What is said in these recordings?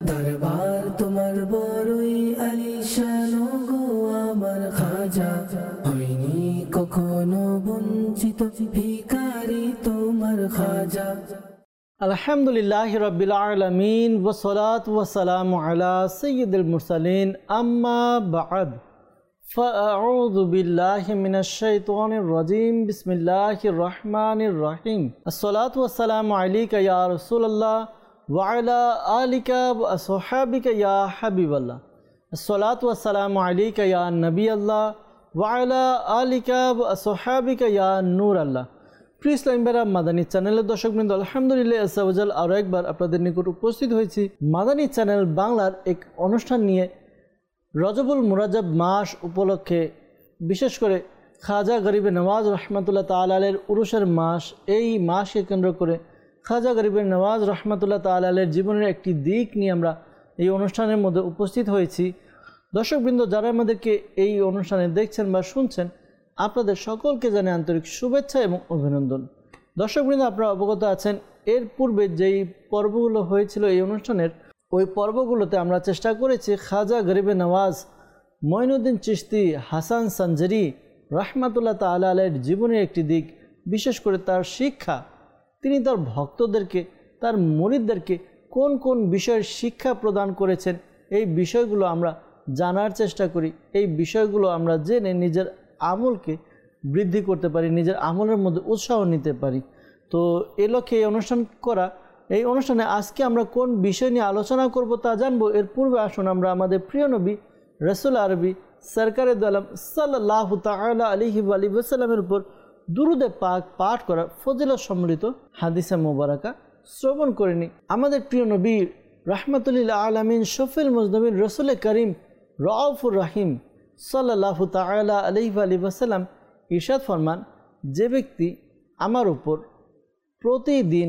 দরবার তোমার বড়ই আলিশান গো আমার খাজা, হইনি কখনো বঞ্চিত ভিখারি তোমার খাজা। আলহামদুলিল্লাহি রাব্বিল আলামিন ওয়াসসালাতু ওয়াসসালামু আলা সাইয়্যিদিল মুরসালিন আম্মা বা'দ ফাআউযু বিল্লাহি মিনাশ শাইতানির রাজীম বিসমিল্লাহির রহমানির রহিম আসসালাতু ওয়াসসালামু আলাইকা ইয়া রাসূলুল্লাহ ওয়া আলা আলিকা ওয়া আসহাবিকা ইয়া হাবিবাল্লাহ আসসালাতু ওয়াসসালামু আলাইকা ইয়া নবিয়াল্লাহ ওয়া আলা আলিকা ওয়া আসহাবিকা ইয়া নূরাল্লাহ। প্রিয় ইসলাম ভাইরা, মাদানী চ্যানেলের দর্শকবৃন্দ, আলহামদুলিল্লাহ আজ্জা ওয়া জাল আরও একবার আপনাদের নিকট উপস্থিত হয়েছি মাদানী চ্যানেল বাংলার এক অনুষ্ঠান নিয়ে। রজবুল মুরাজ্জব মাস উপলক্ষে বিশেষ করে খাজা গরিবে নওয়াজ রহমতুল্লাহ তাআলা আলাইহির উরুসের মাস, এই মাসকে কেন্দ্র করে খাজা গরিবে নওয়াজ রহমতুল্লাহ তাআলা আলাইহির জীবনের একটি দিক নিয়ে আমরা এই অনুষ্ঠানের মধ্যে উপস্থিত হয়েছি। দর্শকবৃন্দ, যারা আমাদেরকে এই অনুষ্ঠানে দেখছেন বা শুনছেন, আপনাদের সকলকে জানে আন্তরিক শুভেচ্ছা এবং অভিনন্দন। দর্শকবৃন্দ, আপনারা অবগত আছেন এর পূর্বে যেই পর্বগুলো হয়েছিল এই অনুষ্ঠানের, ওই পর্বগুলোতে আমরা চেষ্টা করেছি খাজা গরিবে নওয়াজ মঈনুদ্দিন চিশতি হাসান সানজারি রহমাতুল্লাহ তাআলা আলাইহির জীবনের একটি দিক, বিশেষ করে তার শিক্ষা, তিনি তার ভক্তদেরকে, তার মুরিদদেরকে কোন কোন বিষয়ের শিক্ষা প্রদান করেছেন, এই বিষয়গুলো আমরা জানার চেষ্টা করি। এই বিষয়গুলো আমরা জেনে নিজের আমলকে বৃদ্ধি করতে পারি, নিজের আমলের মধ্যে উৎসাহ নিতে পারি। তো এ লক্ষ্যে এই অনুষ্ঠান করা। এই অনুষ্ঠানে আজকে আমরা কোন বিষয় নিয়ে আলোচনা করব তা জানবো। এর পূর্বে আসুন আমরা আমাদের প্রিয় নবী রাসূল আরবি সরকারে দো আলম সাল্লাল্লাহু তাআলা আলাইহি ওয়া সাল্লামের উপর দুরুদে পাক পাঠ করা ফজিলত সম্মিলিত হাদিসে মোবারকা শ্রবণ করে নিই। আমাদের প্রিয় নবী রাহমাতুল আলামিন শফিউল মুজনবিন রাসূল করিম রাউফুর রহিম সাল্লাল্লাহু তাআলা আলাইহি ওয়া সাল্লাম ইরশাদ ফরমান, যে ব্যক্তি আমার উপর প্রতিদিন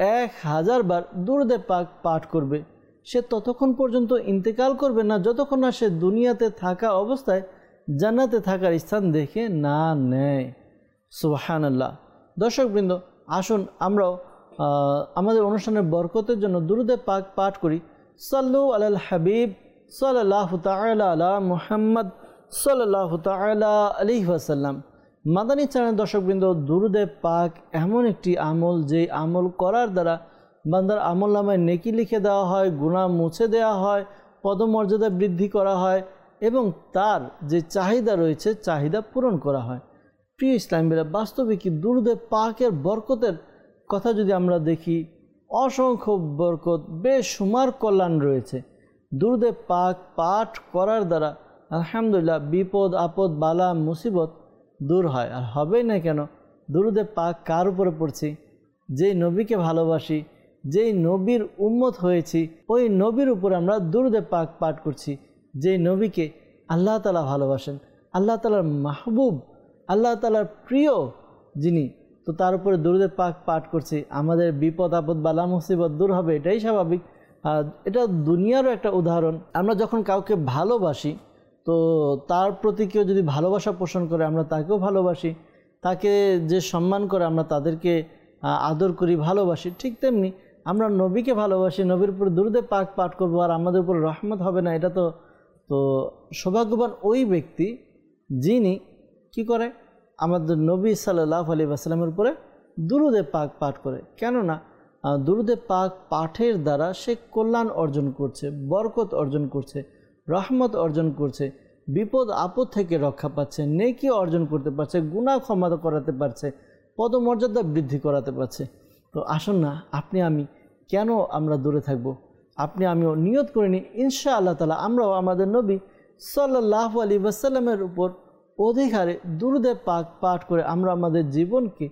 1000 বার দুরুদে পাক পাঠ করবে, সে ততক্ষণ পর্যন্ত ইন্তেকাল করবে না যতক্ষণ না সে দুনিয়াতে থাকা অবস্থায় জান্নাতে থাকার স্থান দেখে না নেয়। সুবহানাল্লাহ। দর্শকবৃন্দ, আসুন আমরাও আমাদের অনুষ্ঠানের বরকতের জন্য দুরুদে পাক পাঠ করি। সাল্লু আলাল হাবিব সাল্লাল্লাহু তাআলা আলা মুহাম্মদ সাল্লাল্লাহু তাআলা আলাইহি ওয়াসাল্লাম। মাদানী চ্যানেল দর্শকবৃন্দ, দুরুদে পাক এমন একটি আমল, যে আমল করার দ্বারা বান্দার আমল নামায় নেকি লিখে দেওয়া হয়, গুনাহ মুছে দেওয়া হয়, পদমর্যাদা বৃদ্ধি করা হয় এবং তার যে চাহিদা রয়েছে চাহিদা পূরণ করা হয়। প্রিয় ইসলামীরা, বাস্তবে কি দুরুদে পাকের বরকতের কথা যদি আমরা দেখি, অসংখ্য বরকত, বেশুমার কল্যাণ রয়েছে। দুরুদে পাক পাঠ করার দ্বারা আলহামদুলিল্লাহ বিপদ আপদ বালা মুসিবত দূর হয়। আর হবেই না কেন? দুরুদে পাক কার উপরে পড়ছি? যেই নবীকে ভালোবাসি, যেই নবীর উম্মত হয়েছি, ওই নবীর উপর আমরা দুরুদে পাক পাঠ করছি। যেই নবীকে আল্লাহ তাআলা ভালোবাসেন, আল্লাহ তাআলার মাহবুব, আল্লাহ তাআলার প্রিয় যিনি, তো তার উপরে দুরুদে পাক পাঠ করছি। আমাদের বিপদ আপদ বালা মুসিবত দূর হবে, এটাই স্বাভাবিক। এটা দুনিয়ারও একটা উদাহরণ। আমরা যখন কাউকে ভালোবাসি, তো তার প্রতি কেউ যদি ভালোবাসা পোষণ করে, আমরা তাকেও ভালোবাসি। তাকে যে সম্মান করে, আমরা তাদেরকে আদর করি, ভালোবাসি। ঠিক তেমনি আমরা নবীকে ভালোবাসি, নবীর উপর দুরুদে পাক পাঠ করবো, আর আমাদের উপর রহমত হবে না, এটা তো সৌভাগ্যবান ওই ব্যক্তি যিনি কি করে, আমাদের নবী সাল্লাল্লাহু আলাইহি ওয়াসাল্লামের উপরে দুরুদে পাক পাঠ করে। কেননা দুরুদে পাক পাঠের দ্বারা সে কল্যাণ অর্জন করছে, বরকত অর্জন করছে, রহমত অর্জন করছে, বিপদ আপদ থেকে রক্ষা পাচ্ছে, নেকি অর্জন করতে পারছে, গুনাহ ক্ষমা করাতে পারছে, পদমর্যাদা বৃদ্ধি করাতে পারছে। তো আসুন না, আপনি আমি কেন আমরা দূরে থাকব? আপনি আমিও নিয়ত করে নিই, ইনশাআল্লাহ তাআলা আমরাও আমাদের নবী সাল্লাল্লাহু আলাইহি ওয়াসাল্লামের উপর অধিকারে দুরুদে পাক পাঠ করে আমরা আমাদের জীবনকে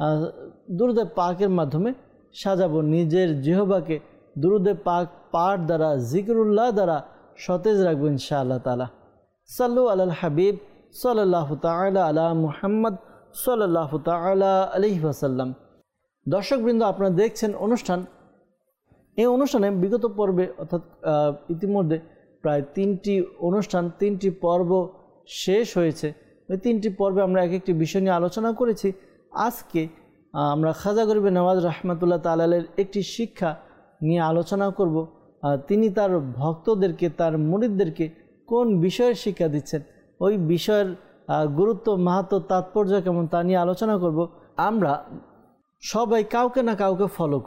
দুরুদে পাকের মাধ্যমে সাজাবো। নিজের জিহ্বাকে দুরুদে পাক পাঠ দ্বারা, জিকরুল্লাহ দ্বারা সতেজ রাখবো ইনশাআল্লাহ তাআলা। সাল্লু আলাল হাবিব সাল্লাল্লাহু তাআলা আলা মুহাম্মদ সাল্লাল্লাহু তাআলা আলাইহি ওয়াসাল্লাম। দর্শকবৃন্দ, আপনারা দেখছেন অনুষ্ঠান। এই অনুষ্ঠানে বিগত পর্বে অর্থাৎ ইতিমধ্যে প্রায় 3টি অনুষ্ঠান, 3টি পর্ব শেষ হয়েছে। ওই 3টি পর্বে আমরা এক একটি বিষয় নিয়ে আলোচনা করেছি। আজকে আমরা খাজা গরিবে নওয়াজ রহমতুল্লাহ তাআলা আলাইহির একটি শিক্ষা নিয়ে আলোচনা করব। তিনি তার ভক্তদেরকে, তার মুরিদদেরকে কোন বিষয়ের শিক্ষা দিচ্ছেন, ওই বিষয়ের গুরুত্ব, মাহাত্ম্য, তাৎপর্য কেমন তা নিয়ে আলোচনা করব। আমরা সবাই কাউকে না কাউকে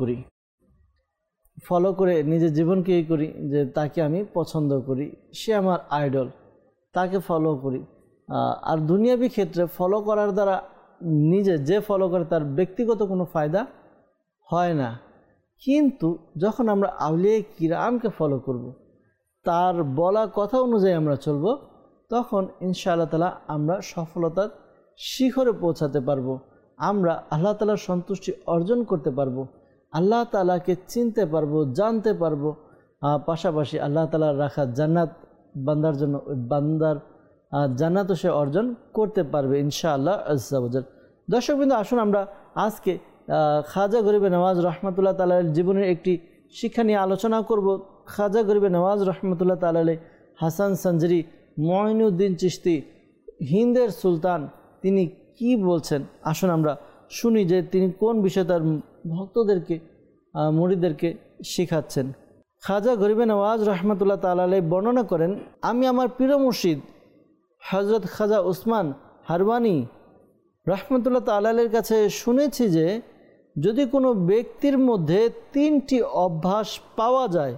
ফলো করে নিজের জীবনকে এই করি যে তাকে আমি পছন্দ করি, সে আমার আইডল, তাকে ফলো করি। আর দুনিয়াবী ক্ষেত্রে ফলো করার দ্বারা নিজে যে ফলো করে তার ব্যক্তিগত কোনো ফায়দা হয় না। কিন্তু যখন আমরা আউলিয়া কিরামকে ফলো করব, তার বলা কথা অনুযায়ী আমরা চলব, তখন ইনশাআল্লাহ তাআলা আমরা সফলতার শিখরে পৌঁছাতে পারবো। আমরা আল্লাহ তাআলার সন্তুষ্টি অর্জন করতে পারবো, আল্লাহ তাআলাকে চিনতে পারবো, জানতে পারবো। পাশাপাশি আল্লাহ তাআলার রাখা জান্নাত বান্দার জন্য, ওই বান্দার জান্নাতও সে অর্জন করতে পারবে ইনশাআল্লাহ আজ্জা ওয়াজাল। দর্শকবৃন্দ, আসুন আমরা আজকে খাজা গরিবে নওয়াজ রহমতুল্লাহ তাআলা জীবনের একটি শিক্ষা নিয়ে আলোচনা করব। খাজা গরিবে নওয়াজ রহমতুল্লাহ তাআলা হাসান সঞ্জরি মঈনুদ্দিন চিশতি, হিন্দের সুলতান, তিনি কি বলছেন আসুন আমরা শুনি যে তিনি কোন বিষয়ে তার ভক্তদেরকে, মুরিদদেরকে শেখাচ্ছেন। খাজা গরিবে নওয়াজ রহমতুল্লাহ তাআলা বর্ণনা করেন, আমি আমার প্রিয় মুর্শিদ হযরত খাজা উসমান হারওয়ানি রহমতুল্লাহ তাআলার কাছে শুনেছি যে যদি কোনো ব্যক্তির মধ্যে 3টি অভ্যাস পাওয়া যায়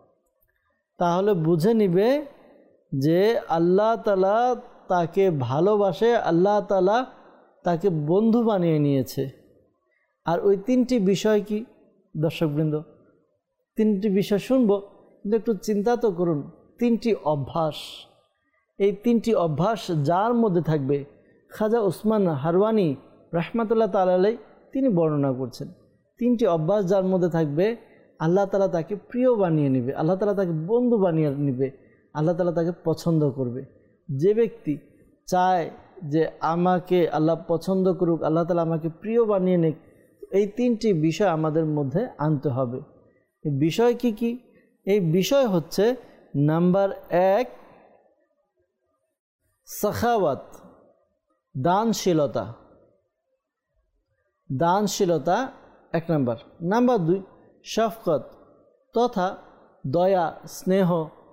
তাহলে বুঝে নিবে যে আল্লাহ তাআলা তাকে ভালোবাসে, আল্লাহ তাআলা তাকে বন্ধু বানিয়ে নিয়েছে। আর ওই 3টি বিষয় কি দর্শকবৃন্দ? 3টি বিষয় শুনবো, কিন্তু একটু চিন্তা তো করুন। 3টি অভ্যাস, এই 3টি অভ্যাস যার মধ্যে থাকবে, খাজা উসমান হারওয়ানি রহমতুল্লাহ তাআলা তিনি বর্ণনা করছেন, 3টি অভ্যাস যার মধ্যে থাকবে আল্লাহ তাআলা তাকে প্রিয় বানিয়ে নেবে, আল্লাহ তাআলা তাকে বন্ধু বানিয়ে নেবে, আল্লাহ তাআলা তাকে পছন্দ করবে। যে ব্যক্তি চায় যে আমাকে আল্লাহ পছন্দ করুক, আল্লাহ তাআলা আমাকে প্রিয় বানিয়ে নিক, এই 3টি বিষয় আমাদের মধ্যে আনতে হবে। এই বিষয় কি কি? এই বিষয় হচ্ছে নাম্বার 1 সাখাওয়াত, দানশীলতা। দানশীলতা 1 নাম্বার। নাম্বার 2 শফকত তথা দয়া, স্নেহ।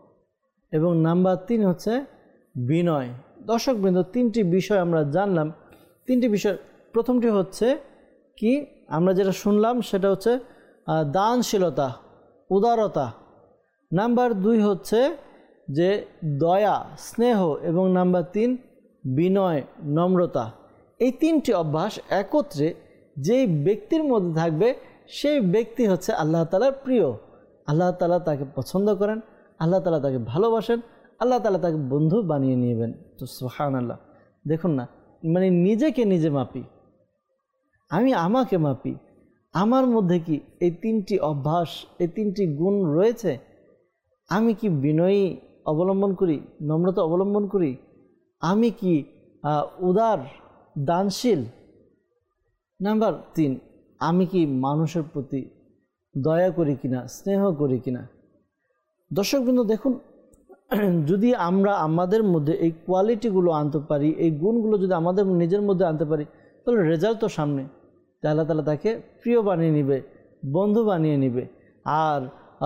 এবং নাম্বার 3 হচ্ছে বিনয়। দর্শকবৃন্দ, 3টি বিষয় আমরা জানলাম। 3টি বিষয়, প্রথমটি হচ্ছে কি আমরা যেটা শুনলাম সেটা হচ্ছে দানশীলতা, উদারতা। নাম্বার 2 হচ্ছে যে দয়া, স্নেহ। এবং নাম্বার 3 বিনয়, নম্রতা। এই 3টি অভ্যাস একত্রে যেই ব্যক্তির মধ্যে থাকবে সেই ব্যক্তি হচ্ছে আল্লাহ তাআলার প্রিয়, আল্লাহ তাআলা তাকে পছন্দ করেন, আল্লাহ তাআলা তাকে ভালোবাসেন, আল্লাহ তাআলা তাকে বন্ধু বানিয়ে নেবেন। তো সুবহানাল্লাহ, দেখুন না, মানে নিজেকে নিজে মাপি, আমি আমাকে মাপি, আমার মধ্যে কি এই 3টি অভ্যাস, এই 3টি গুণ রয়েছে? আমি কি বিনয়ী অবলম্বন করি, নম্রতা অবলম্বন করি? আমি কি উদার, দানশীল? নাম্বার 3, আমি কি মানুষের প্রতি দয়া করি কিনা, স্নেহ করি কিনা? দর্শকবৃন্দ, দেখুন, যদি আমরা আমাদের মধ্যে এই কোয়ালিটিগুলো আনতে পারি, এই গুণগুলো যদি আমাদের নিজের মধ্যে আনতে পারি, তাহলে রেজাল্ট তো সামনে, আল্লাহ তাআলা তাকে প্রিয় বানিয়ে নেবে, বন্ধু বানিয়ে নেবে। আর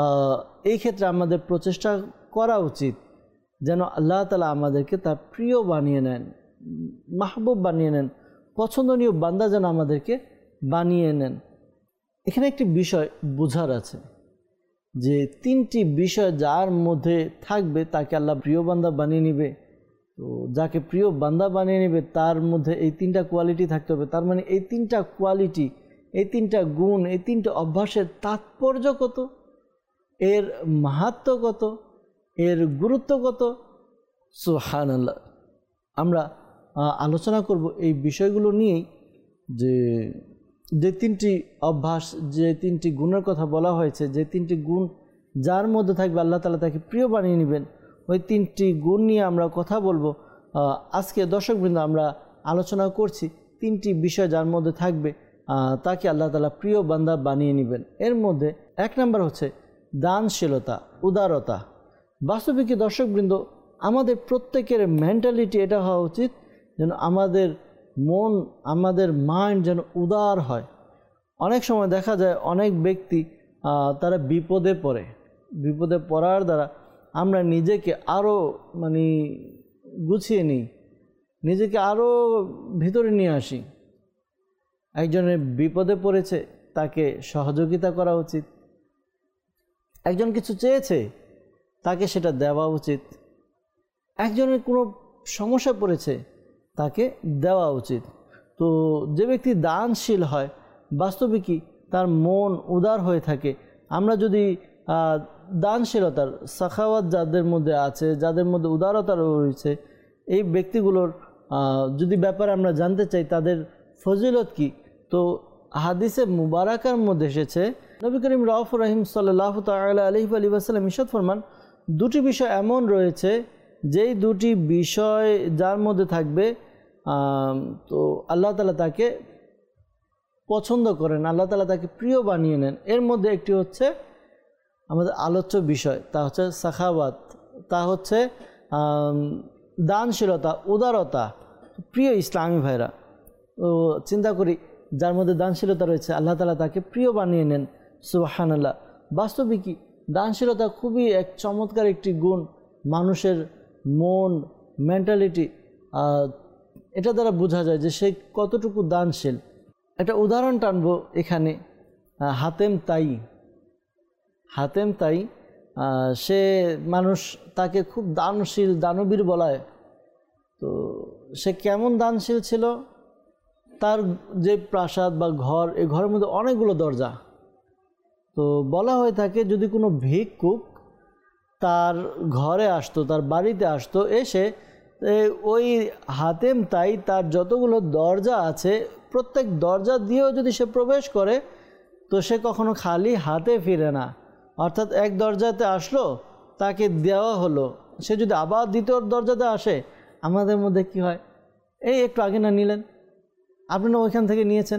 এই ক্ষেত্রে আমাদের প্রচেষ্টা করা উচিত যেন আল্লাহ তাআলা আমাদেরকে তার প্রিয় বানিয়ে নেন, মাহবুব বানিয়ে নেন, পছন্দনীয় বান্দা যেন আমাদেরকে বানিয়ে নেন। এখানে একটি বিষয় বোঝার আছে যে 3টি বিষয় যার মধ্যে থাকবে তাকে আল্লাহ প্রিয় বান্দা বানিয়ে নেবে। তো যাকে প্রিয় বান্দা বানিয়ে নেবে তার মধ্যে এই 3টা কোয়ালিটি থাকতে হবে। তার মানে এই 3টা কোয়ালিটি, এই 3টা গুণ, এই 3টা অভ্যাসের তাৎপর্য কত, এর মাহাত্ম্য কত, এর গুরুত্ব কত, সুবহানাল্লাহ। আমরা আলোচনা করব এই বিষয়গুলো নিয়েই, যে 3টি অভ্যাস, যে 3টি গুণের কথা বলা হয়েছে, যে 3টি গুণ যার মধ্যে থাকবে আল্লাহ তাআলা তাকে প্রিয় বানিয়ে নেবেন, ওই 3টি গুণ নিয়ে আমরা কথা বলবো আজকে। দর্শকবৃন্দ, আমরা আলোচনা করছি 3টি বিষয় যার মধ্যে থাকবে তাকে আল্লাহ তাআলা প্রিয় বান্দা বানিয়ে নেবেন। এর মধ্যে 1 নাম্বার হচ্ছে দানশীলতা, উদারতা। বাস্তবিক দর্শকবৃন্দ, আমাদের প্রত্যেকের মেন্টালিটি এটা হওয়া উচিত যেন আমাদের মন, আমাদের মাইন্ড যেন উদার হয়। অনেক সময় দেখা যায় অনেক ব্যক্তি তারা বিপদে পড়ে, বিপদে পড়ার দ্বারা আমরা নিজেকে আরও মানে গুছিয়ে নিই, নিজেকে আরও ভিতরে নিয়ে আসি। একজনের বিপদে পড়েছে, তাকে সহযোগিতা করা উচিত। একজন কিছু চেয়েছে, তাকে সেটা দেওয়া উচিত। একজনের কোনো সমস্যা পড়েছে, তাকে দেওয়া উচিত। তো যে ব্যক্তি দানশীল হয়, বাস্তবিকই তার মন উদার হয়ে থাকে। আমরা যদি দানশীলতার সাখাওয়াত যাদের মধ্যে আছে, যাদের মধ্যে উদারতা রয়েছে, এই ব্যক্তিগুলোর যদি ব্যাপারে আমরা জানতে চাই তাদের ফজিলত কি, তো হাদিসে মুবারাকার মধ্যে এসেছে নবী করিম রাউফুর রহিম সাল্লাল্লাহু তাআলা আলাইহি ওয়া সাল্লাম ইরশাদ ফরমান, দুটি বিষয় এমন রয়েছে যেই দুটি বিষয় যার মধ্যে থাকবে তো আল্লাহ তাআলা তাকে পছন্দ করেন, আল্লাহ তাআলা তাকে প্রিয় বানিয়ে নেন। এর মধ্যে একটি হচ্ছে আমাদের আলোচ্য বিষয়, তা হচ্ছে সাখাওয়াত, তা হচ্ছে দানশীলতা, উদারতা। প্রিয় ইসলামী ভাইরা, তো চিন্তা করি যার মধ্যে দানশীলতা রয়েছে আল্লাহ তাআলা তাকে প্রিয় বানিয়ে নেন। সুবহানাল্লাহ। বাস্তবিকই দানশীলতা খুবই এক চমৎকার একটি গুণ, মানুষের মন, মেন্টালিটি, এটা দ্বারা বোঝা যায় যে সে কতটুকু দানশীল। একটা উদাহরণ টানবো এখানে, হাতেম তাই সে মানুষ তাকে খুব দানশীল, দানবীর বলায়। তো সে কেমন দানশীল ছিল? তার যে প্রাসাদ বা ঘর, এই ঘরের মধ্যে অনেকগুলো দরজা। তো বলা হয়ে থাকে যদি কোনো ভিক্ষুক তার ঘরে আসতো, তার বাড়িতে আসতো, এসে ওই হাতেম তাই তার যতগুলো দরজা আছে প্রত্যেক দরজা দিয়েও যদি সে প্রবেশ করে তো সে কখনো খালি হাতে ফিরে না। অর্থাৎ এক দরজাতে আসলো, তাকে দেওয়া হলো, সে যদি আবার দ্বিতীয় দরজাতে আসে, আমাদের মধ্যে কি হয়, এই একটু আগে না নিলেন, আপনি না ওইখান থেকে নিয়েছেন,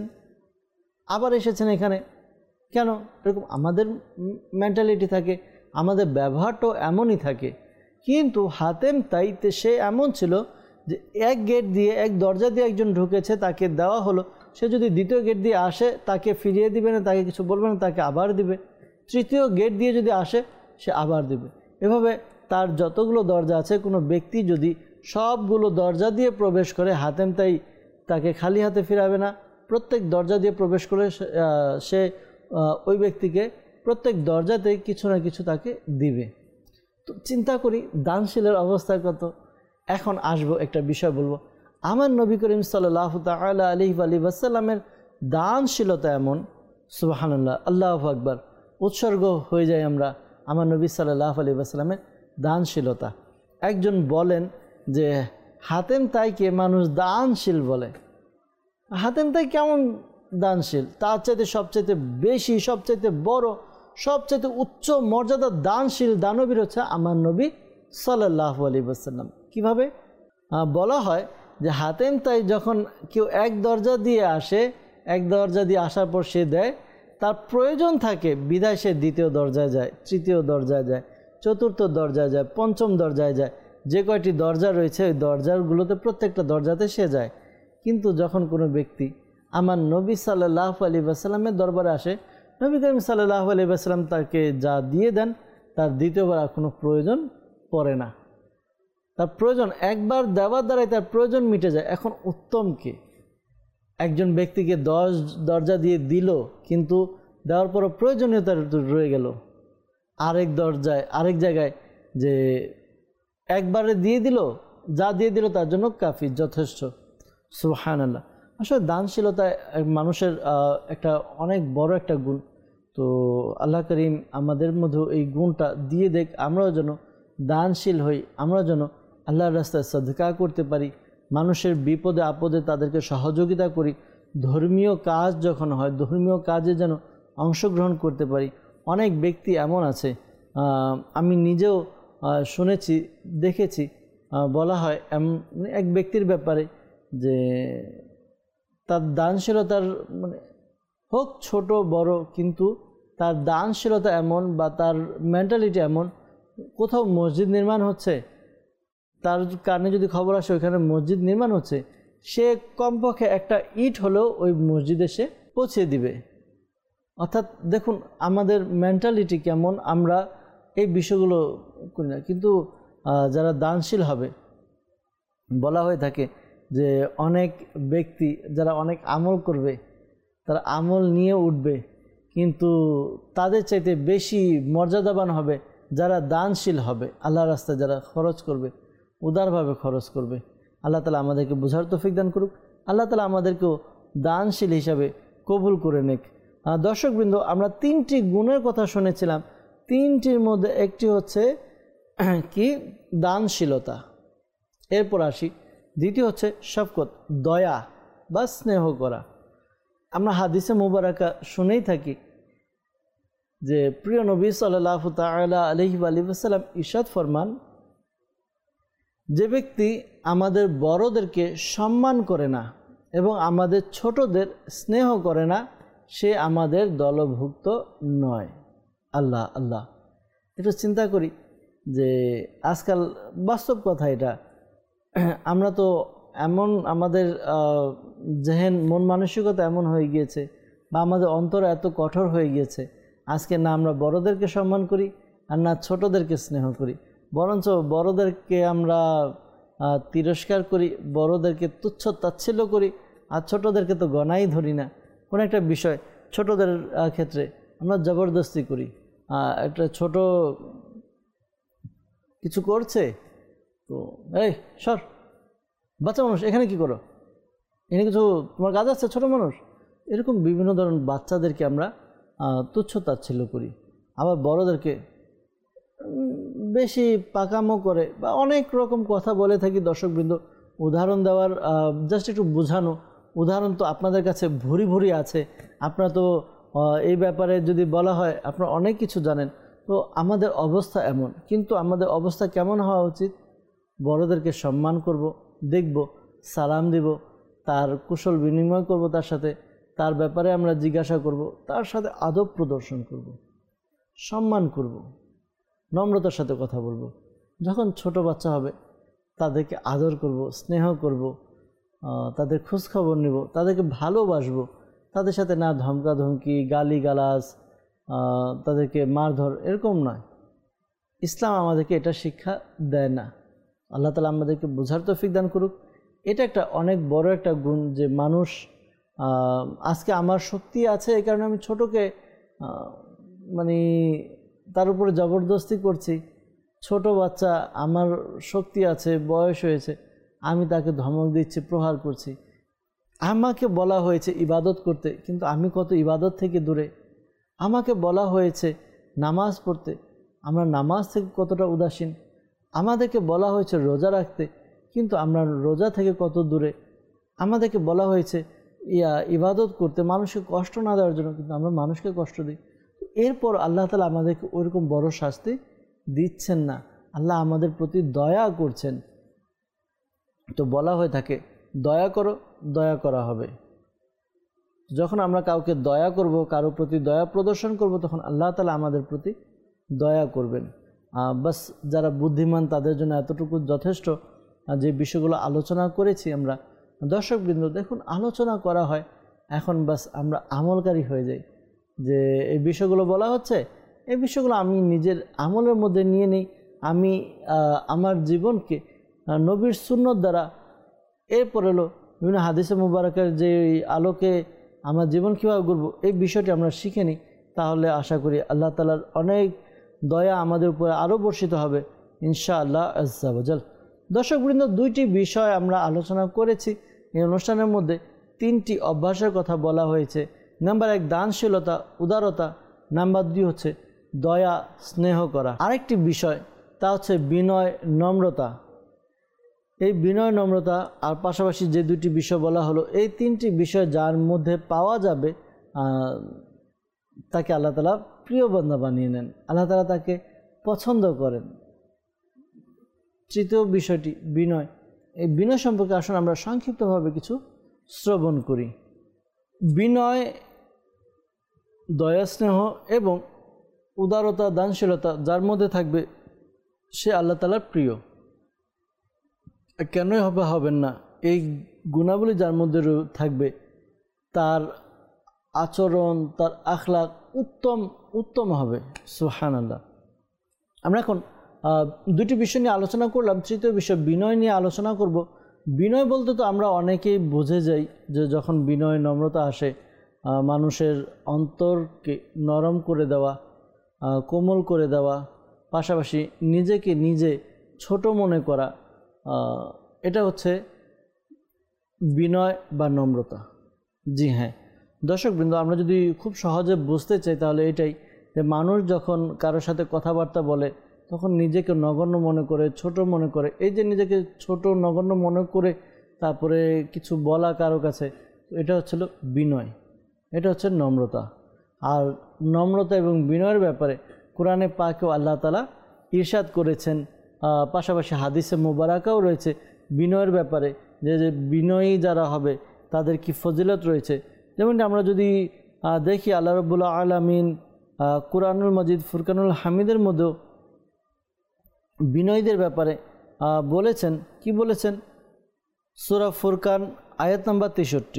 আবার এসেছেন এখানে কেন? এরকম আমাদের মেন্টালিটি থাকে, আমাদের ব্যবহারটাও এমনই থাকে। কিন্তু হাতেম তাইতে সে এমন ছিল যে এক গেট দিয়ে, এক দরজা দিয়ে একজন ঢুকেছে, তাকে দেওয়া হলো, সে যদি দ্বিতীয় গেট দিয়ে আসে তাকে ফিরিয়ে দিবে না, তাকে কিছু বলবে না, তাকে আবার দিবে। তৃতীয় গেট দিয়ে যদি আসে সে আবার দিবে। এভাবে তার যতগুলো দরজা আছে, কোনো ব্যক্তি যদি সবগুলো দরজা দিয়ে প্রবেশ করে, হাতেম তাই তাকে খালি হাতে ফিরাবে না, প্রত্যেক দরজা দিয়ে প্রবেশ করে সে ওই ব্যক্তিকে প্রত্যেক দরজাতে কিছু না কিছু তাকে দিবে। তো চিন্তা করি দানশীলের অবস্থা কত। এখন আসবো একটা বিষয় বলবো, আমার নবী করিম সাল্লাল্লাহু তাআলা আলাইহি ওয়া সাল্লামের দানশীলতা এমন, সুবহানাল্লাহ, আল্লাহু আকবার, উৎসর্গ হয়ে যায় আমরা আমার নবী সাল্লাল্লাহু আলাইহি ওয়া সাল্লামের দানশীলতা। একজন বলেন যে হাতেম তাইকে মানুষ দানশীল বলে। হাতেম তাই কেমন দানশীল? তার চাইতে সবচাইতে বেশি, সবচাইতে বড়, সবচাইতে উচ্চ মর্যাদার দানশীল দানবীর হচ্ছে আমার নবী সাল্লাল্লাহু আলাইহি ওয়াসাল্লাম। কীভাবে? বলা হয় যে হাতেম তাই যখন কেউ এক দরজা দিয়ে আসে, এক দরজা দিয়ে আসার পর সে দেয়, তার প্রয়োজন থাকে বিধায় সে দ্বিতীয় দরজায় যায়, তৃতীয় দরজায় যায়, চতুর্থ দরজায় যায়, পঞ্চম দরজায় যায়। যে কয়টি দরজা রয়েছে ওই দরজাগুলোতে প্রত্যেকটা দরজাতে সে যায়। কিন্তু যখন কোনো ব্যক্তি আমার নবী সাল্লাল্লাহু আলাইহি ওয়াসাল্লামের দরবারে আসে, নবী করিম সাল্লাল্লাহু আলাইহি ওয়াসাল্লাম তাকে যা দিয়ে দেন তার দ্বিতীয়বার আর কোনো প্রয়োজন পড়ে না। তার প্রয়োজন একবার দেওয়ার দ্বারাই তার প্রয়োজন মিটে যায়। এখন উত্তম কি? একজন ব্যক্তিকে 10 দরজা দিয়ে দিল, কিন্তু দেওয়ার পরও প্রয়োজনীয়তা রয়ে গেল আরেক দরজায়, আরেক জায়গায়, যে একবারে দিয়ে দিল, যা দিয়ে দিল তার জন্য কাফি, যথেষ্ট। সুবহানাল্লাহ। আসলে দানশীলতা মানুষের একটা অনেক বড় একটা গুণ। তো আল্লাহ করিম আমাদের মধ্যে এই গুণটা দিয়ে দেখ, আমরাও যেন দানশীল হই, আমরা যেন আল্লাহর রাস্তায় সাদকা করতে পারি, মানুষের বিপদে আপদে তাদেরকে সহযোগিতা করি, ধর্মীয় কাজ যখন হয় ধর্মীয় কাজে যেন অংশগ্রহণ করতে পারি। অনেক ব্যক্তি এমন আছে, আমি নিজেও শুনেছি, দেখেছি, বলা হয় এক ব্যক্তির ব্যাপারে যে তার দানশীলতার মানে হোক ছোট বড়, কিন্তু তার দানশীলতা এমন বা তার মেন্টালিটি এমন, কোথাও মসজিদ নির্মাণ হচ্ছে, তার কারণে যদি খবর আসে ওইখানে মসজিদ নির্মাণ হচ্ছে, সে কমপক্ষে একটা ইট হলেও ওই মসজিদে সে পৌঁছে দিবে। অর্থাৎ দেখুন আমাদের মেন্টালিটি কেমন, আমরা এই বিষয়গুলো করি না। কিন্তু যারা দানশীল হবে, বলা হয়ে থাকে যে অনেক ব্যক্তি যারা অনেক আমল করবে, তারা আমল নিয়ে উঠবে, কিন্তু তাদের চাইতে বেশি মর্যাদাবান হবে যারা দানশীল হবে, আল্লাহর রাস্তায় যারা খরচ করবে, উদারভাবে খরচ করবে। আল্লাহ তাআলা আমাদেরকে বোঝার তৌফিক দান করুক। আল্লাহ তাআলা আমাদেরকেও দানশীল হিসাবে কবুল করে নেক। দর্শকবৃন্দ, আমরা 3টি গুণের কথা শুনেছিলাম। 3টির মধ্যে একটি হচ্ছে কি, দানশীলতা। এরপর আসি, দ্বিতীয় হচ্ছে শফকত, দয়া বা স্নেহ করা। আমরা হাদিসে মুবারাকা শুনেই থাকি যে প্রিয় নবী সাল্লাল্লাহু তাআলা আলাইহি ওয়া সাল্লাম ইরশাদ ফরমান, যে ব্যক্তি আমাদের বড়দেরকে সম্মান করে না এবং আমাদের ছোটদের স্নেহ করে না, সে আমাদের দলভুক্ত নয়। আল্লাহ আল্লাহ, একটু চিন্তা করি যে আজকাল বাস্তব কথা এটা, আমরা তো এমন, আমাদের জেহেন, মন মানসিকতা এমন হয়ে গিয়েছে, বা আমাদের অন্তর এত কঠোর হয়ে গিয়েছে, আজকে না আমরা বড়দেরকে সম্মান করি আর না ছোটদেরকে স্নেহ করি, বরঞ্চ বড়দেরকে আমরা তিরস্কার করি, বড়দেরকে তুচ্ছ তাচ্ছিল্য করি, আর ছোটদেরকে তো গণাই ধরি না। কোনো একটা বিষয় ছোটদের ক্ষেত্রে আমরা জবরদস্তি করি। একটা ছোট কিছু করছে তো এই সর, বাচ্চা মানুষ এখানে কি করো, এখানে কিছু তোমার কাজ আছে, ছোট মানুষ, এরকম বিভিন্ন ধরনের বাচ্চাদেরকে আমরা তুচ্ছ তাচ্ছিল্য করি। আবার বড়দেরকে বেশি পাকামো করে বা অনেক রকম কথা বলে থাকি। দর্শকবৃন্দ, উদাহরণ দেওয়ার, জাস্ট একটু বোঝানো, উদাহরণ তো আপনাদের কাছে ভুরি ভুরি আছে, আপনারা তো এই ব্যাপারে যদি বলা হয় আপনারা অনেক কিছু জানেন। তো আমাদের অবস্থা এমন, কিন্তু আমাদের অবস্থা কেমন হওয়া উচিত? বড়দেরকে সম্মান করব, দেখব, সালাম দিব, তার কুশল বিনিময় করব, তার সাথে তার ব্যাপারে আমরা জিজ্ঞাসা করব, তার সাথে আদব প্রদর্শন করব, সম্মান করব, নম্রতার সাথে কথা বলবো। যখন ছোট বাচ্চা হবে তাদেরকে আদর করব, স্নেহ করব, তাদের খোঁজখবর নেব, তাদেরকে ভালোবাসবো, তাদের সাথে না ধমকাধমকি, গালিগালাজ, তাদেরকে মারধর, এরকম নয়। ইসলাম আমাদেরকে এটা শিক্ষা দেয় না। আল্লাহ তাআলা আমাদেরকে বোঝার তৌফিক দান করুক। এটা একটা অনেক বড় একটা গুণ যে মানুষ, আজকে আমার শক্তি আছে এই কারণে আমি ছোটকে মানে তার উপরে জবরদস্তি করছি। ছোট বাচ্চা, আমার শক্তি আছে, বয়স হয়েছে, আমি তাকে ধমক দিচ্ছি, প্রহার করছি। আমাকে বলা হয়েছে ইবাদত করতে, কিন্তু আমি কত ইবাদত থেকে দূরে। আমাকে বলা হয়েছে নামাজ পড়তে, আমরা নামাজ থেকে কতটা উদাসীন। আমাদেরকে বলা হয়েছে রোজা রাখতে, কিন্তু আমরা রোজা থেকে কত দূরে। আমাদেরকে বলা হয়েছে ইবাদত করতে, মানুষকে কষ্ট না দেওয়ার জন্য, কিন্তু আমরা মানুষকে কষ্ট দিই। এরপর আল্লাহ তাআলা আমাদেরকে ওইরকম বড় শাস্তি দিচ্ছেন না, আল্লাহ আমাদের প্রতি দয়া করছেন। তো বলা হয়ে থাকে দয়া করো, দয়া করা হবে। যখন আমরা কাউকে দয়া করব, কারো প্রতি দয়া প্রদর্শন করব, তখন আল্লাহ তাআলা আমাদের প্রতি দয়া করবেন। বাস যারা বুদ্ধিমান তাদের জন্য এতটুকু যথেষ্ট। যে বিষয়গুলো আলোচনা করেছি আমরা, দর্শকবৃন্দ দেখুন, আলোচনা করা হয়, এখন বাস আমরা আমলকারী হয়ে যাই। যে এই বিষয়গুলো বলা হচ্ছে, এই বিষয়গুলো আমি নিজের আমলের মধ্যে নিয়ে নিই, আমি আমার জীবনকে নবীর সুন্নত দ্বারা, এরপর হলো বিভিন্ন হাদিসে মুবারকের যে আলোকে আমার জীবন কীভাবে গড়ব, এই বিষয়টি আমরা শিখে নিই, তাহলে আশা করি আল্লাহ তাআলার অনেক দয়া আমাদের উপরে আরও বর্ষিত হবে ইনশাআল্লাহ আজ্জা ওয়াজাল। দর্শকবৃন্দ, 2টি বিষয় আমরা আলোচনা করেছি। এই অনুষ্ঠানের মধ্যে 3টি অভ্যাসের কথা বলা হয়েছে। নাম্বার 1 দানশীলতা, উদারতা। নাম্বার 2 হচ্ছে দয়া, স্নেহ করা। আরেকটি বিষয় তা হচ্ছে বিনয়, নম্রতা। এই বিনয়, নম্রতা আর পাশাপাশি যে 2টি বিষয় বলা হলো, এই 3টি বিষয় যার মধ্যে পাওয়া যাবে তাকে আল্লাহ তাআলা প্রিয় বান্দা বানিয়ে নেন, আল্লাহ তাআলা তাকে পছন্দ করেন। তৃতীয় বিষয়টি বিনয়। এই বিনয় সম্পর্কে আসুন আমরা সংক্ষিপ্তভাবে কিছু শ্রবণ করি। বিনয়, দয়া, স্নেহ এবং উদারতা, দানশীলতা যার মধ্যে থাকবে সে আল্লাহ তাআলার প্রিয়। কেনই হবেন না? এই গুণাবলী যার মধ্যে থাকবে তার আচরণ, তার আখলাক উত্তম হবে। সুবহানাল্লাহ। আমরা এখন দুটি বিষয় নিয়ে আলোচনা করলাম, তৃতীয় বিষয় বিনয় নিয়ে আলোচনা করব। বিনয় বলতে তো আমরা অনেকেই বুঝে যাই যে যখন বিনয় নম্রতা আসে, মানুষের অন্তরকে নরম করে দেওয়া, কোমল করে দেওয়া, পাশাপাশি নিজেকে নিজে ছোট মনে করা, এটা হচ্ছে বিনয় বা নম্রতা। জি হ্যাঁ দর্শকবৃন্দ, আমরা যদি খুব সহজে বুঝতে চাই তাহলে এটাই যে মানুষ যখন কারোর সাথে কথাবার্তা বলে তখন নিজেকে নগণ্য মনে করে, ছোট মনে করে। এই যে নিজেকে ছোট নগণ্য মনে করে তারপরে কিছু বলা কারো কাছে, এটা হচ্ছিল বিনয়, এটা হচ্ছে নম্রতা। আর নম্রতা এবং বিনয়ের ব্যাপারে কোরআনে পাকেও আল্লাহ তাআলা ইরশাদ করেছেন, পাশাপাশি হাদিসে মুবারাকাও রয়েছে বিনয়ের ব্যাপারে, যে বিনয়ী যারা হবে তাদের কি ফজিলত রয়েছে। যেমনটি আমরা যদি দেখি আল্লাহ রাব্বুল আলামিন কুরআনুল মাজিদ ফুরকানুল হামিদের মধ্যেও বিনয়ীদের ব্যাপারে বলেছেন। কি বলেছেন? সূরা ফুরকান আয়াত নাম্বার 63।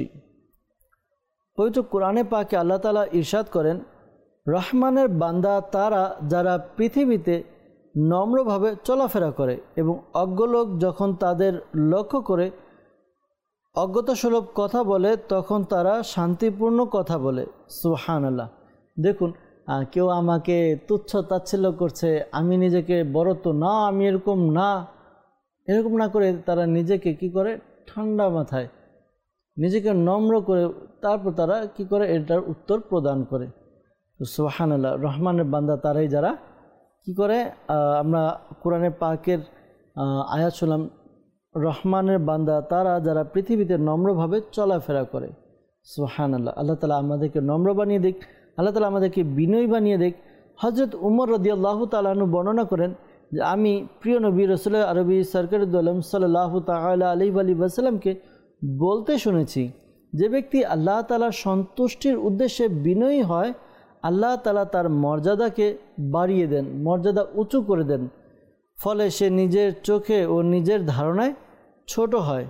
পবিত্র কোরআনে পাকে আল্লাহ তাআলা ইরশাদ করেন, রহমানের বান্দা তারা যারা পৃথিবীতে নম্রভাবে চলাফেরা করে এবং অজ্ঞ লোক যখন তাদের লক্ষ্য করে অজ্ঞতাসুলভ কথা বলে তখন তারা শান্তিপূর্ণ কথা বলে। সুবহানাল্লাহ। দেখুন, কেউ আমাকে তুচ্ছ তাচ্ছিল্য করছে, আমি নিজেকে বড় তো না, আমি এরকম না, এরকম না করে তারা নিজেকে কি করে, ঠান্ডা মাথায় নিজেকে নম্র করে তারপর তারা কি করে, এটার উত্তর প্রদান করে। তো সুবহানাল্লাহ, রহমানের বান্দা তারাই যারা কি করে, আমরা কোরআনে পাকের আয়াত শুনলাম, রহমানের বান্দা তারা যারা পৃথিবীতে নম্রভাবে চলাফেরা করে। সুবহানাল্লাহ। আল্লাহ তাআলা আমাদেরকে নম্র বানিয়ে দিক, আল্লাহ তাআলা আমাদেরকে বিনয়ী বানিয়ে দিক। হযরত উমর রাদিয়াল্লাহু তাআলা আনহু বর্ণনা করেন যে আমি প্রিয় নবী রাসূল আরবি সরকার দু আলম সাল্লাল্লাহু তাআলা আলাইহি ওয়াসাল্লামকে বলতে শুনেছি, যে ব্যক্তি আল্লাহ তাআলার সন্তুষ্টির উদ্দেশ্যে বিনয়ী হয় আল্লাহ তাআলা তার মর্যাদাকে বাড়িয়ে দেন, মর্যাদা উঁচু করে দেন, ফলে সে নিজের চোখে ও নিজের ধারণায় ছোট হয়।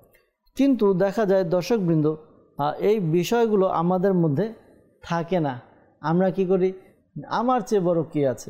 কিন্তু দেখা যায় দর্শকবৃন্দ, এই বিষয়গুলো আমাদের মধ্যে থাকে না। আমরা কি করি, আমার চেয়ে বড় কে আছে,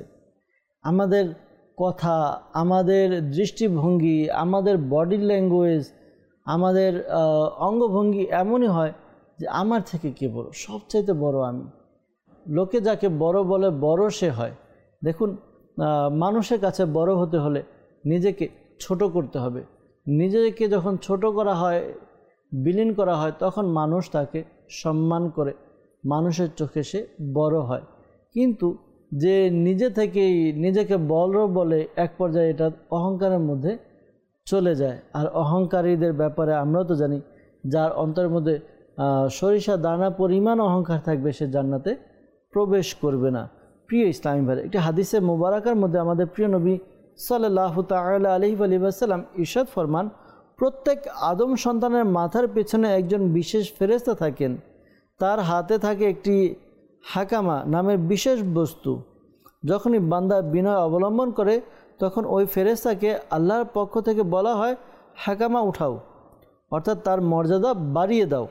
আমাদের কথা, আমাদের দৃষ্টিভঙ্গি, আমাদের বডি ল্যাঙ্গুয়েজ, আমাদের অঙ্গভঙ্গি এমনই হয় যে আমার থেকে কে বড়, সবচাইতে বড় আমি। লোকে যাকে বড় বলে বড় সে হয়। দেখুন, মানুষের কাছে বড় হতে হলে নিজেকে ছোট করতে হবে। নিজেকে যখন ছোট করা হয়, বিলীন করা হয়, তখন মানুষ তাকে সম্মান করে, মানুষের চোখে সে বড় হয়। কিন্তু যে নিজে থেকেই নিজেকে বড় বলে এক পর্যায়ে এটা অহংকারের মধ্যে চলে যায়। আর অহংকারীদের ব্যাপারে আমরাও তো জানি, যার অন্তরের মধ্যে সরিষা দানা পরিমাণ অহংকার থাকবে সে জান্নাতে প্রবেশ করবে না। প্রিয় ইসলামী ভাই, একটি হাদিসে মুবারাকার মধ্যে আমাদের প্রিয় নবী সাল্লাল্লাহু তাআলা আলাইহি ওয়াসাল্লাম ইরশাদ ফরমান, প্রত্যেক আদম সন্তানের মাথার পেছনে একজন বিশেষ ফেরেশতা থাকেন, তার হাতে থাকে একটি হাকামা নামের বিশেষ বস্তু। যখনই বান্দা বিনয় অবলম্বন করে তখন ওই ফেরেশতাকে আল্লাহর পক্ষ থেকে বলা হয়, হাকামা উঠাও, অর্থাৎ তার মর্যাদা বাড়িয়ে দাও।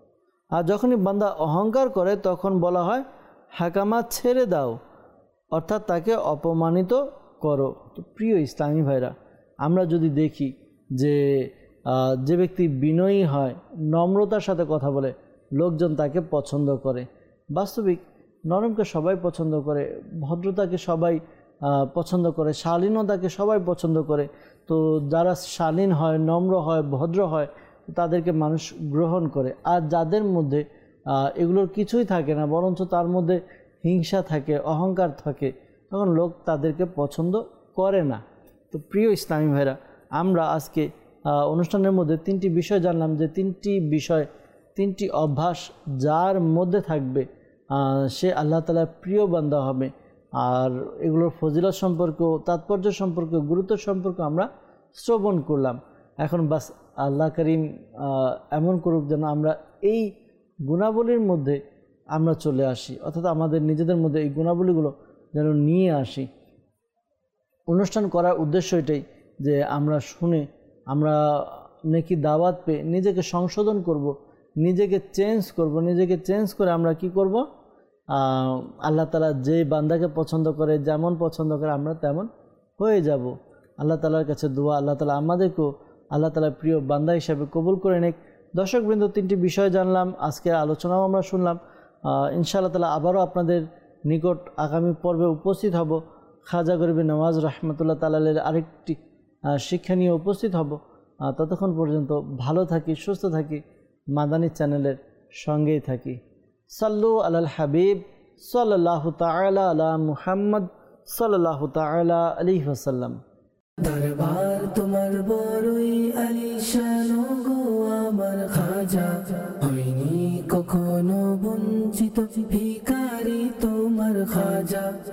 আর যখনই বান্দা অহংকার করে তখন বলা হয়, হাকামা ছেড়ে দাও, অর্থাৎ তাকে অপমানিত করো। তো প্রিয় ইসলামী ভাইরা, আমরা যদি দেখি যে ব্যক্তি বিনয়ী হয়, নম্রতার সাথে কথা বলে, লোকজন তাকে পছন্দ করে। বাস্তবিক নরমকে সবাই পছন্দ করে, ভদ্রতাকে সবাই পছন্দ করে, শালীনতাকে সবাই পছন্দ করে। তো যারা শালীন হয়, নম্র হয়, ভদ্র হয়, তাদেরকে মানুষ গ্রহণ করে। আর যাদের মধ্যে এগুলোর কিছুই থাকে না, বরঞ্চ তার মধ্যে হিংসা থাকে, অহংকার থাকে, তখন লোক তাদেরকে পছন্দ করে না। তো প্রিয় ইসলামী ভাইরা, আমরা আজকে অনুষ্ঠানের মধ্যে তিনটি বিষয় জানলাম, যে তিনটি বিষয়, তিনটি অভ্যাস যার মধ্যে থাকবে সে আল্লাহ তাআলার প্রিয় বান্দা হবে। আর এগুলোর ফজিলত সম্পর্কে, তাৎপর্য সম্পর্কে, গুরুত্ব সম্পর্কে আমরা শ্রবণ করলাম। এখন বাস আল্লাহ করিম এমন করুক যেন আমরা এই গুণাবলীর মধ্যে আমরা চলে আসি, অর্থাৎ আমাদের নিজেদের মধ্যে এই গুণাবলীগুলো যেন নিয়ে আসি। অনুষ্ঠান করার উদ্দেশ্য এটাই যে আমরা শুনে, আমরা নেকি দাওয়াত পেয়ে নিজেকে সংশোধন করব, নিজেকে চেঞ্জ করব, নিজেকে চেঞ্জ করে আমরা কি করব, আল্লাহ তাআলা যে বান্দাকে পছন্দ করে, যেমন পছন্দ করে আমরা তেমন হয়ে যাব। আল্লাহ তাআলার কাছে দোয়া, আল্লাহ তাআলা আমাদেরকেও আল্লাহ তাআলার প্রিয় বান্দা হিসেবে কবুল করে নেক। দর্শকবৃন্দ, 3টি বিষয় জানলাম, আজকে আলোচনাও আমরা শুনলাম। ইনশাআল্লাহ তাআলা আবারও আপনাদের নিকট আগামী পর্বে উপস্থিত হব। খাজা গরিব নওয়াজ রহমতুল্লাহ তাআলার আরেকটি শিক্ষা নিয়ে উপস্থিত হব। ততক্ষণ পর্যন্ত ভালো থাকি, সুস্থ থাকি, মাদানী চ্যানেলের সঙ্গেই থাকি। সাল্লু আলাল হাবিব সাল্লাল্লাহু তাআলা আলা মুহাম্মদ সাল্লাল্লাহু তাআলা আলাইহি ওয়াসাল্লাম। দরবার তোমার বড়ই আলিশান গো আমার খাজা, হইনি কখনো বঞ্চিত ভিখারি তোমার খাজা।